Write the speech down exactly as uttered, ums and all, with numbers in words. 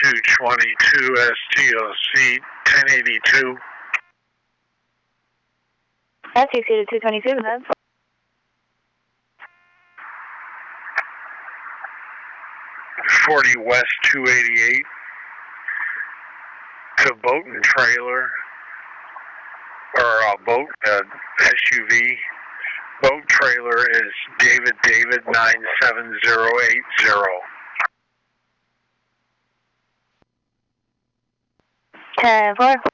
two twenty-two S T O C ten eighty-two. S T O C to two twenty-two, then. forty West two eighty-eight to boat and trailer, or a boat, uh, S U V. Boat trailer is David David nine seven zero eight zero. ten four.